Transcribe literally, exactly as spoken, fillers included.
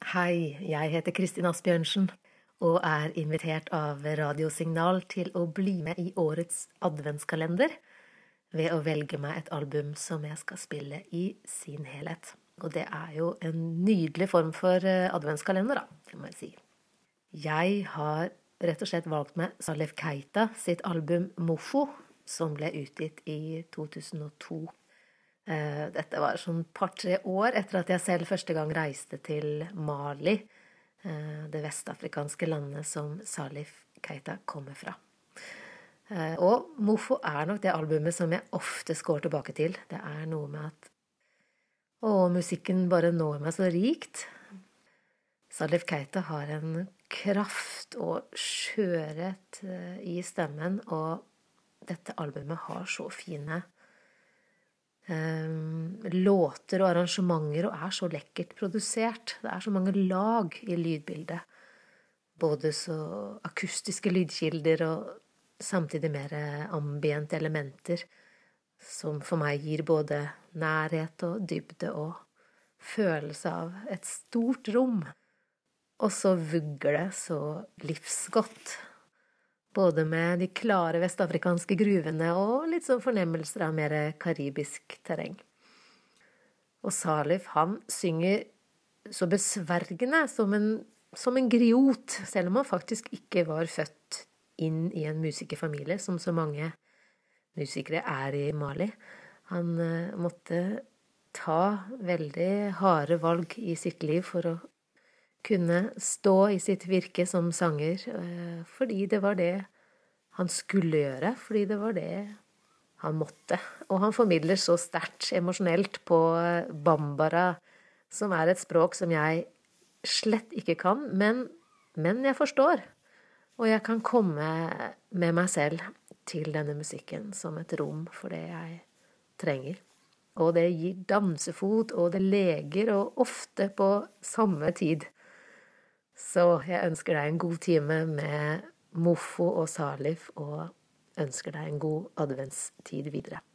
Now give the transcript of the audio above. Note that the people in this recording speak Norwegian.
Hei, jeg heter Kristin Asbjørnsen og er invitert av Radiosignal til å bli med i årets adventskalender ved å velge meg et album som jeg skal spille i sin helhet. Og det er jo en nydelig form for adventskalender da, det må jeg si. Jeg har rett og slett valgt meg Salif Keita sitt album Mofo, som ble utgitt i to tusen og to. Dette var sånn par-tre år etter at jeg selv første gang reiste til Mali, det vestafrikanske landet som Salif Keita kommer fra. Og Mofo er nok det albumet som jeg oftest går tilbake til. Det er noe med at å, musikken bare når meg så rikt. Salif Keita har en kraft og skjørhet i stemmen, og dette albumet har så fine Um, låter og arrangementer og er så lekkert produsert. Det er så mange lag i lydbildet. Både så akustiske lydkilder og samtidig mer ambient elementer som for meg gir både nærhet og dybde og følelse av et stort rom. Og så vugger det så livsgodt. Både med de klare vestafrikanske gruvene og litt sånn fornemmelser av mer karibisk terreng. Og Salif, han synger så besvergende som en, som en griot, selv om han faktisk ikke var født inn i en musikerfamilie, som så mange musikere er i Mali. Han uh, måtte ta veldig harde valg i sitt liv for å kunne stå i sitt virke som sanger, fordi det var det han skulle gjøre, fordi det var det han måtte. Og han formidler så sterkt emosjonelt på bambara, som er et språk som jeg slett ikke kan, men, men jeg forstår. Og jeg kan komme med meg selv til denne musikken som et rom for det jeg trenger. Og det gir dansefot, og det leger, og ofte på samme tid. Så jeg ønsker deg en god time med Mofo og Salif, og ønsker deg en god adventstid videre.